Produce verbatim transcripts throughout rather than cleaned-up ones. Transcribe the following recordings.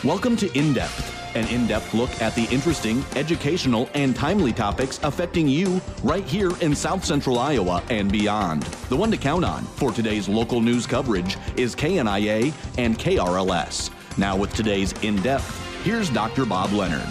Welcome to In Depth, an in-depth look at the interesting, educational, and timely topics affecting you right here in South Central Iowa and beyond. The one to count on for today's local news coverage is K N I A and K R L S. Now with today's In Depth, here's Doctor Bob Leonard.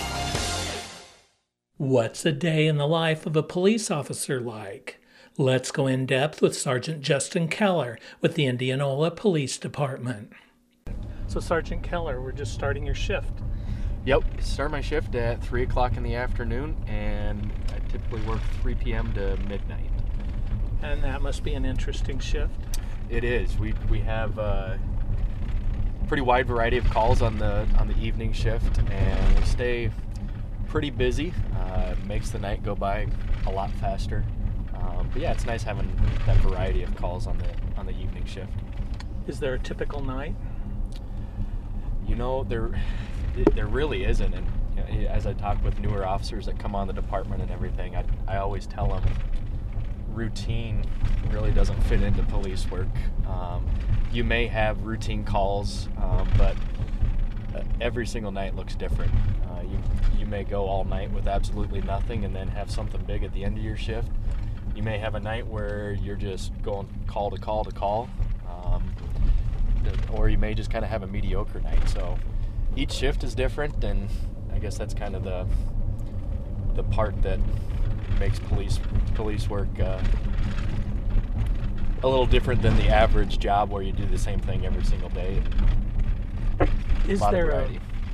What's a day in the life of a police officer like? Let's go in depth with Sergeant Justin Keller with the Indianola Police Department. So Sergeant Keller, we're just starting your shift. Yep, start my shift at three o'clock in the afternoon, and I typically work three p.m. to midnight. And that must be an interesting shift. It is. We we have a pretty wide variety of calls on the on the evening shift, and we stay pretty busy. Uh, makes the night go by a lot faster. Um, but yeah, it's nice having that variety of calls on the on the evening shift. Is there a typical night? You know, there there really isn't. And you know, as I talk with newer officers that come on the department and everything, I I always tell them routine really doesn't fit into police work. Um, you may have routine calls, um, but every single night looks different. Uh, you you may go all night with absolutely nothing and then have something big at the end of your shift. You may have a night where you're just going call to call to call, um, or you may just kind of have a mediocre night. So each shift is different, and I guess that's kind of the the part that makes police police work uh, a little different than the average job where you do the same thing every single day. Is there a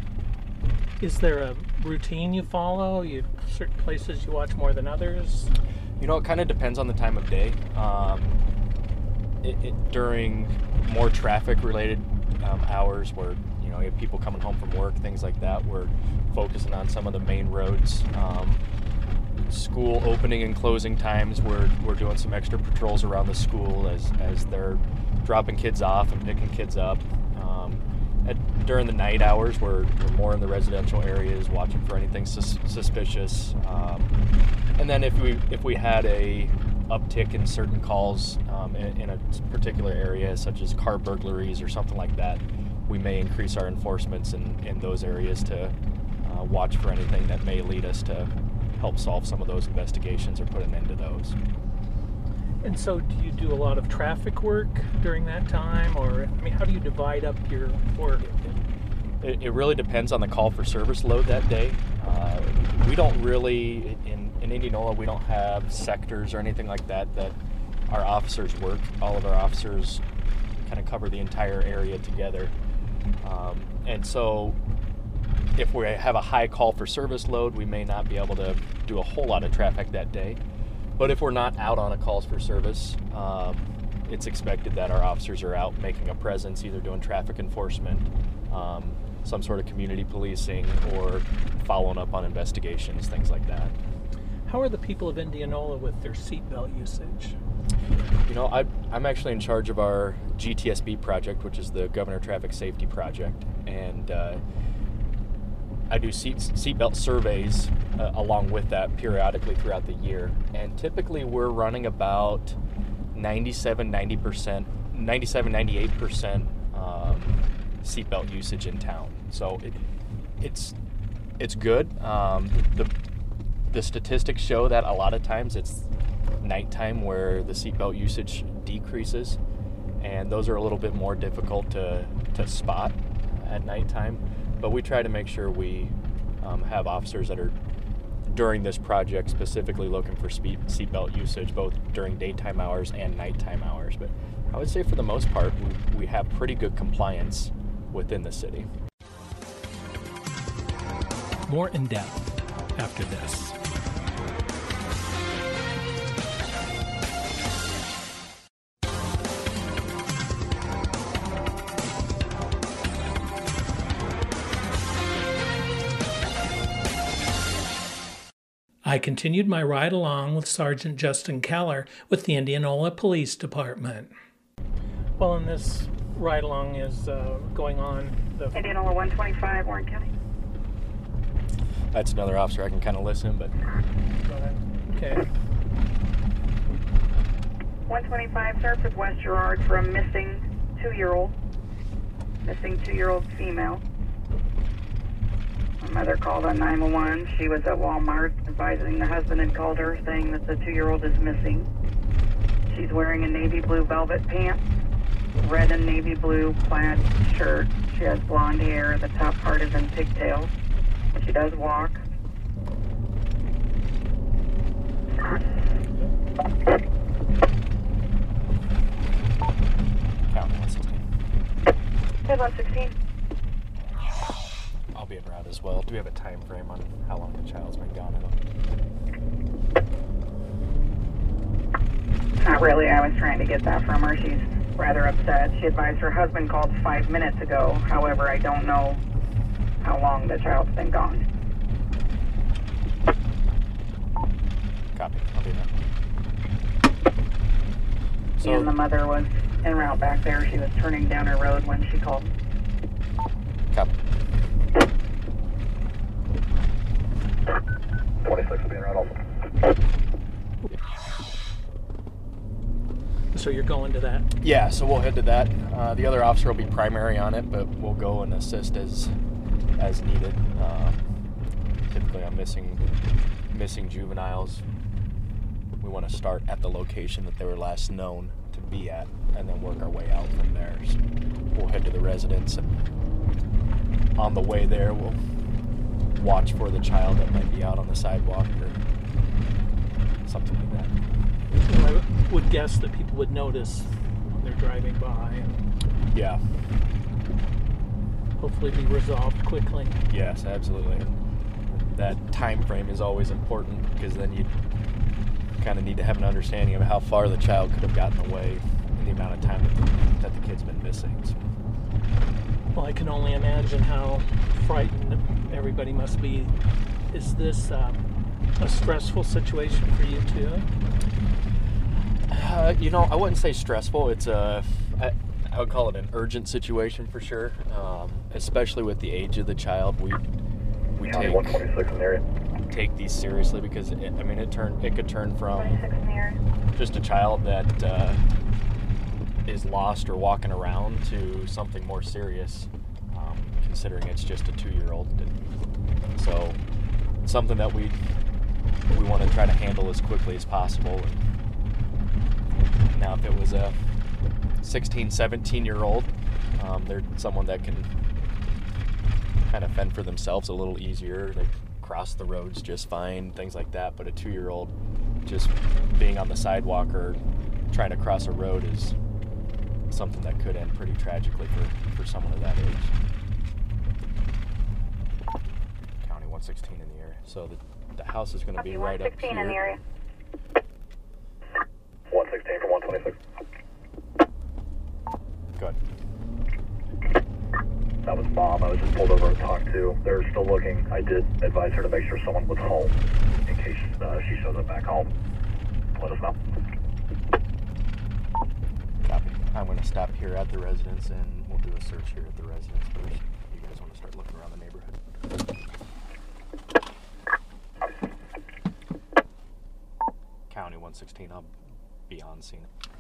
is there a routine you follow? You certain places you watch more than others? You know, it kind of depends on the time of day. Um, it, it, during more traffic-related um, hours, where you know you have people coming home from work, things like that, we're focusing on some of the main roads. Um, school opening and closing times, we're we're doing some extra patrols around the school as as they're dropping kids off and picking kids up. Um, At, during the night hours, we're, we're more in the residential areas, watching for anything sus- suspicious. Um, and then if we if we had a uptick in certain calls um, in, in a particular area, such as car burglaries or something like that, we may increase our enforcements in, in those areas to uh, watch for anything that may lead us to help solve some of those investigations or put an end to those. And so do you do a lot of traffic work during that time, or I mean, how do you divide up your work? It, it really depends on the call for service load that day. Uh, we don't really, in, in Indianola, we don't have sectors or anything like that that our officers work. All of our officers kind of cover the entire area together. Um, and so if we have a high call for service load, we may not be able to do a whole lot of traffic that day. But if we're not out on a calls for service, um, it's expected that our officers are out making a presence, either doing traffic enforcement, um, some sort of community policing, or following up on investigations, things like that. How are the people of Indianola with their seatbelt usage? You know, I, I'm actually in charge of our G T S B project, which is the Governor Traffic Safety Project, and uh, I do seat seatbelt surveys uh, along with that periodically throughout the year, and typically we're running about ninety-seven, ninety percent, ninety-seven, ninety-eight percent um, seatbelt usage in town. So it, it's it's good. Um, the the statistics show that a lot of times it's nighttime where the seatbelt usage decreases, and those are a little bit more difficult to to spot at nighttime. But we try to make sure we um, have officers that are, during this project, specifically looking for speed, seatbelt usage, both during daytime hours and nighttime hours. But I would say for the most part, we, we have pretty good compliance within the city. More in depth after this. I continued my ride along with Sergeant Justin Keller with the Indianola Police Department. Well, and this ride along is uh, going on the Indianola one twenty-five, Warren County. That's another officer I can kind of listen, but Go ahead. Okay. one twenty-five, surf of West Girard for a missing two-year-old. Missing two-year-old female. My mother called on nine one one. She was at Walmart advising the husband had called her saying that the two-year-old is missing. She's wearing a navy blue velvet pants, red and navy blue plaid shirt. She has blonde hair. The top part is in pigtails. She does walk. County one sixteen. Hey, one sixteen. I'll be en route as well. Do we have a time frame on how long the child's been gone? Not really. I was trying to get that from her. She's rather upset. She advised her husband called five minutes ago. However, I don't know how long the child's been gone. Copy. I'll be there. So, And the mother was en route back there. She was turning down her road when she called. copy. twenty-six will be en route also. So you're going to that? Yeah, so we'll head to that. Uh, the other officer will be primary on it, but we'll go and assist as as needed. Uh, typically on missing missing juveniles, we want to start at the location that they were last known to be at, and then work our way out from there. So we'll head to the residence, and on the way there, we'll watch for the child that might be out on the sidewalk or something like that. Well, I would guess that people would notice when they're driving by and Yeah. hopefully be resolved quickly. Yes, absolutely. That time frame is always important because then you kind of need to have an understanding of how far the child could have gotten away in the amount of time that the, that the kid's been missing. So, Well, I can only imagine how frightened everybody must be. Is this um, a stressful situation for you too? uh, you know, I wouldn't say stressful. It's a, I, I would call it an urgent situation for sure. Um, especially with the age of the child, we we County take one twenty-six in the area. take these seriously because it, I mean it turn it could turn from twenty-six in the area. just a child that uh, is lost or walking around to something more serious, um, considering it's just a two-year-old. So something that we we want to try to handle as quickly as possible. Now, if it was a sixteen, seventeen-year-old, um, they're someone that can kind of fend for themselves a little easier. They cross the roads just fine, things like that. But a two-year-old just being on the sidewalk or trying to cross a road is something that could end pretty tragically for, for someone of that age. County one sixteen in the area. So the, the house is going to be right up here. one sixteen in the area. one sixteen from one twenty-six. Good. That was Mom. I was just pulled over and talked to. They're still looking. I did advise her to make sure someone was home in case uh, she shows up back home. Let us know. Copy. I'm going to stop here at the residence and we'll do a search here at the residence first. You guys want to start looking around the neighborhood. County one sixteen, I'll be on scene.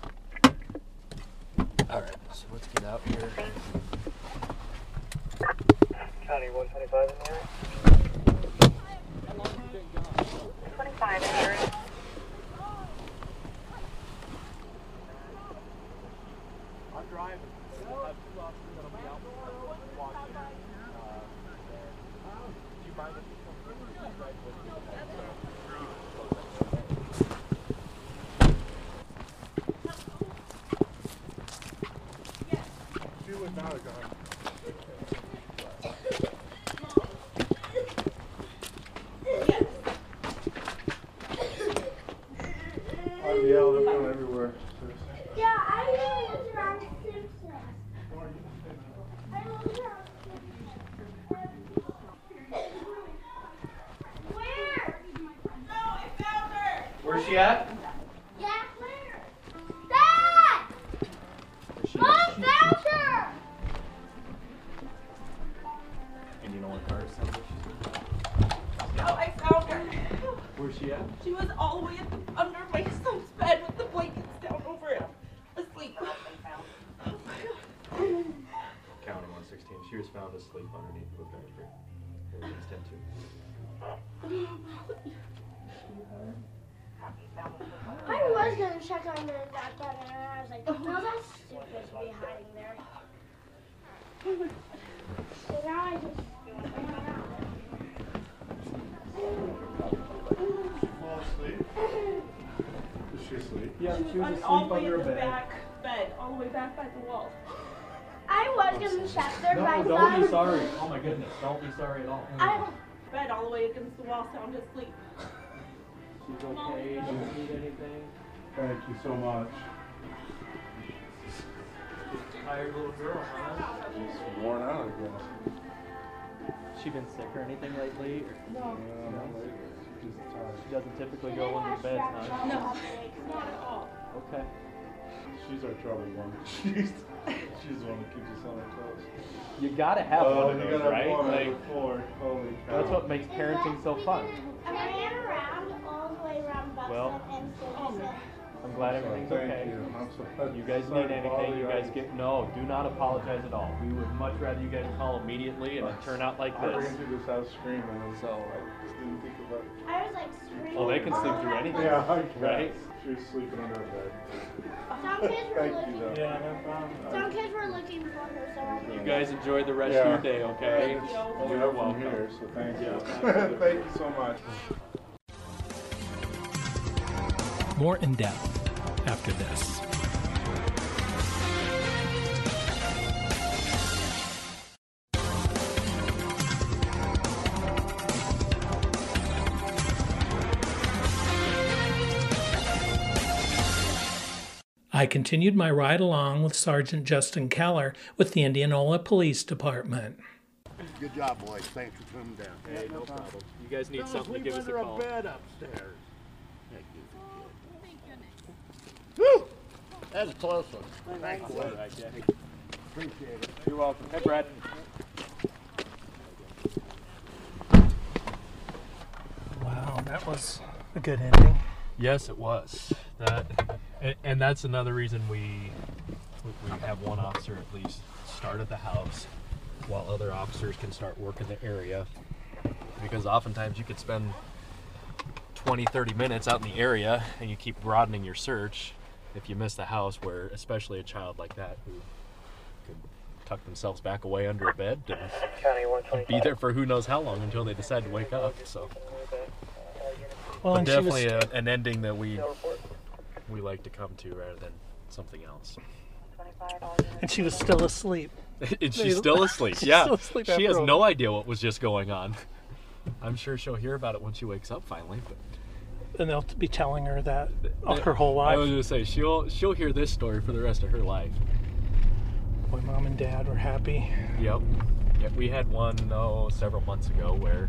Alright, so let's get out here. County one twenty-five in the area. twenty-five in the area. I'm driving. We'll have two officers that'll be out watching. Uh, do you mind if you come through with these guys with me? She was not a gun. I yelled at them everywhere. Yeah, I really was around the Simpsons. I was around Where? No, I found her. Where's she at? Yeah, where? Dad! Mom found her! And you know what car it sounds like she's in? Oh, I found her. Where's she at? She was all the way under my son's bed with the blankets down over him, asleep. Oh my God. County one sixteen. She was found asleep underneath of a bed. I was gonna check under that bed and I was like, no, that's stupid to be hiding there. So now I just went out. Fall asleep? Is she asleep? Yeah, she was I'm asleep all the way under in a the bed. back bed, all the way back by the wall. I was gonna check there, but I No, don't thought be sorry. Oh my goodness, don't be sorry at all. I Bed all the way against the wall, sound asleep. She's okay. Do you need anything? Thank you so much. Tired little girl, huh? She's worn out, I guess. She been sick or anything lately? Or? No. Yeah, not lately. She's just tired. She doesn't typically go under the bed, huh? No, not at all. Okay. She's our trouble one. She's, she's the one that keeps us on our toes. You gotta have Oh, one of you those, gotta right? have one Like, out of four. Holy cow. that's what makes parenting so fun. I ran around all the way around Buxton Well, and Citizen. I'm glad everything's Thank okay. you. I'm so, You guys sorry need to anything, bother you guys I- get, no, do not apologize at all. We would much rather you guys call immediately and it turn out like I this. ran through this house screaming, and so I just didn't think about it. I was like screaming. Oh, they can all sleep through around anything. Yeah, Buxton. I guess. Right? She was sleeping under a bed. Some kids were Thank you, looking. though. Yeah, no problem. Some kids were looking for her, so I You ran. guys enjoy the rest Yeah. of your day, okay? Thank you. Well, You're we're from welcome. here, so thank you. Yeah, absolutely. Thank you so much. More in depth after this. I continued my ride along with Sergeant Justin Keller with the Indianola Police Department. Good job, boys. Thanks for coming down. Hey, no problem. You guys need something to give us a call. bed upstairs. Thank you. Woo! That's a close one. Thank you. All right, Jack. Appreciate it. You're welcome. Hey, Brad. Wow, that was a good ending. Yes, it was. That, and, and that's another reason we we have one officer at least start at the house, while other officers can start working the area. Because oftentimes you could spend twenty, thirty minutes out in the area, and you keep broadening your search. If you miss the house, where especially a child like that who could tuck themselves back away under a bed and be there for who knows how long until they decide to wake up. So. Well, But and she was, definitely a, an ending that we we like to come to rather than something else. and she was still asleep. And she's still asleep. She's Yeah, still asleep she after has all. no idea what was just going on. I'm sure she'll hear about it when she wakes up finally. But And they'll be telling her that oh, th- her whole I was life. gonna say she'll she'll hear this story for the rest of her life. Boy, mom and dad were happy. Yep. Yeah, we had one oh several months ago where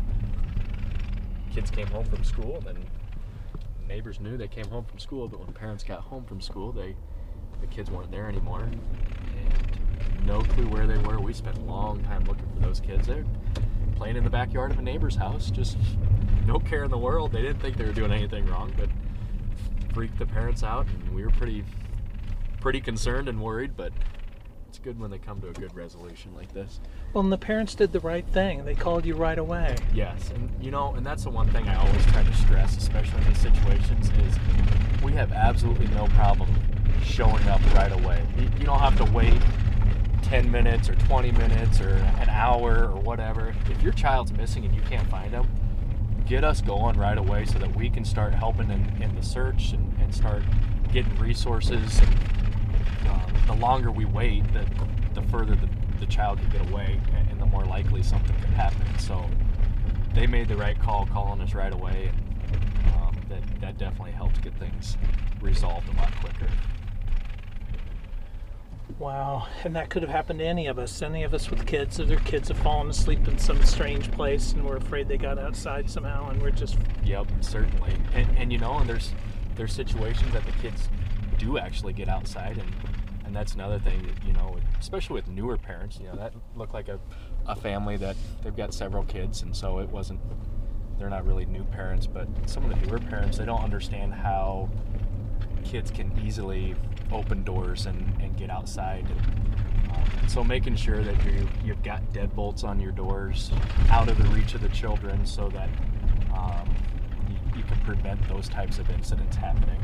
kids came home from school and then neighbors knew they came home from school, but when parents got home from school, they the kids weren't there anymore, and no clue where they were. We spent a long time looking for those kids. They're playing in the backyard of a neighbor's house, just no care in the world. They didn't think they were doing anything wrong, but freaked the parents out, and we were pretty pretty concerned and worried, but it's good when they come to a good resolution like this. Well, and the parents did the right thing. They called you right away. Yes, and you know, and that's the one thing I always try to stress, especially in these situations, is we have absolutely no problem showing up right away. You, you don't have to wait ten minutes or twenty minutes or an hour or whatever. If your child's missing and you can't find them, get us going right away so that we can start helping in, in the search and, and start getting resources. And, um, the longer we wait, the, the further the, the child could get away, and, and the more likely something could happen. So they made the right call calling us right away, and um, that, that definitely helped get things resolved a lot quicker. Wow, and that could have happened to any of us. Any of us with kids, if their kids have fallen asleep in some strange place and we're afraid they got outside somehow, and we're just Yep, certainly. And, and you know, and there's there's situations that the kids do actually get outside, and and that's another thing that, you know, especially with newer parents, you know, that looked like a, a family that they've got several kids, and so it wasn't, they're not really new parents, but some of the newer parents, they don't understand how kids can easily open doors and, and get outside. And, Um, so making sure that you you've got deadbolts on your doors, out of the reach of the children, so that um, you, you can prevent those types of incidents happening.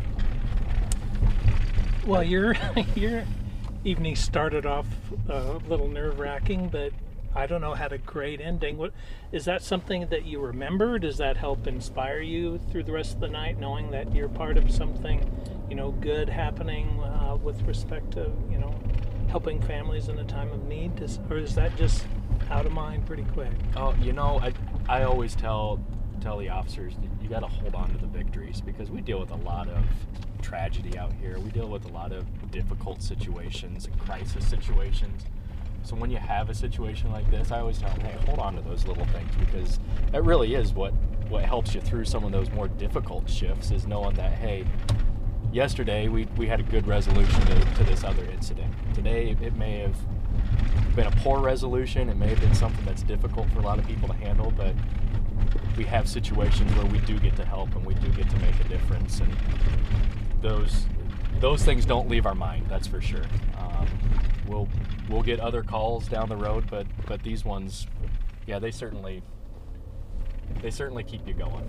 Well, your your evening started off a little nerve-wracking, but I don't know, had a great ending. What is that something that you remember? Does that help inspire you through the rest of the night, knowing that you're part of something, you know, good happening uh, with respect to, you know, helping families in a time of need? Does, or is that just out of mind pretty quick? Oh, you know, I I always tell tell the officers, you got to hold on to the victories, because we deal with a lot of tragedy out here. We deal with a lot of difficult situations and crisis situations. So when you have a situation like this, I always tell them, hey, hold on to those little things, because that really is what, what helps you through some of those more difficult shifts, is knowing that, hey, yesterday we, we had a good resolution to, to this other incident. Today it may have been a poor resolution. It may have been something that's difficult for a lot of people to handle, but we have situations where we do get to help and we do get to make a difference. And those those things don't leave our mind, that's for sure. Um, we'll we'll get other calls down the road, but but these ones, yeah, they certainly they certainly keep you going.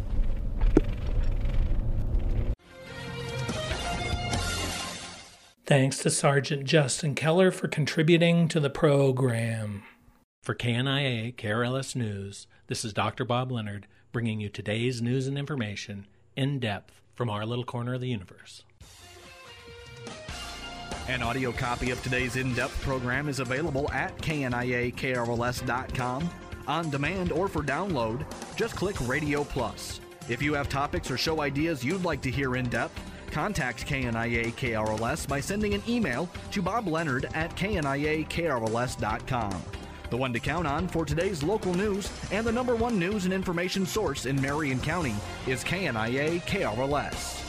Thanks to Sergeant Justin Keller for contributing to the program. For K N I A K R L S News, this is Doctor Bob Leonard bringing you today's news and information in depth from our little corner of the universe. An audio copy of today's in-depth program is available at K N I A K R L S dot com. On demand or for download, just click Radio Plus. If you have topics or show ideas you'd like to hear in depth, contact K N I A K R L S by sending an email to Bob Leonard at K N I A K R L S dot com. The one to count on for today's local news and the number one news and information source in Marion County is K N I A K R L S.